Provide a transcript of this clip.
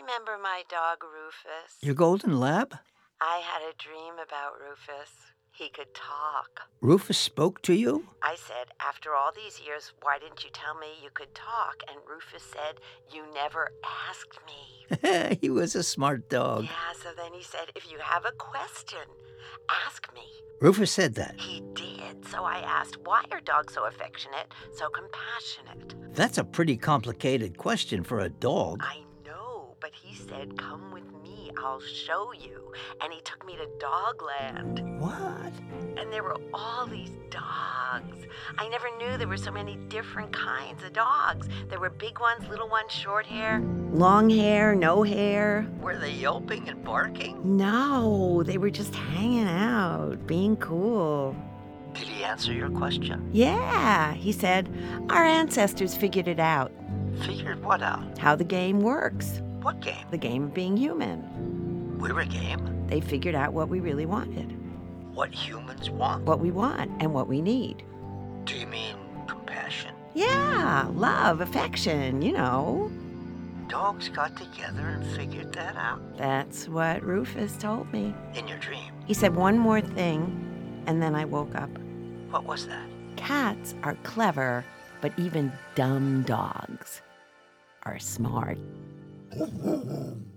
remember my dog Rufus. Your golden lab? I had a dream about Rufus. He could talk. Rufus spoke to you? I said, after all these years, why didn't you tell me you could talk? And Rufus said, you never asked me. He was a smart dog. Yeah, so then he said, if you have a question, ask me. Rufus said that. He did. So I asked, why are dogs so affectionate, so compassionate? That's a pretty complicated question for a dog. I know, but he said, come with me, I'll show you. And he took me to Dogland. What? And there were all these dogs. I never knew there were so many different kinds of dogs. There were big ones, little ones, short hair. Long hair, no hair. Were they yelping and barking? No, they were just hanging out, being cool. Did he answer your question? Yeah, he said, our ancestors figured it out. Figured what out? How the game works. What game? The game of being human. We're a game? They figured out what we really wanted. What humans want? What we want and what we need. Do you mean compassion? Yeah, love, affection, you know. Dogs got together and figured that out. That's what Rufus told me. In your dream? He said one more thing, and then I woke up. What was that? Cats are clever, but even dumb dogs are smart.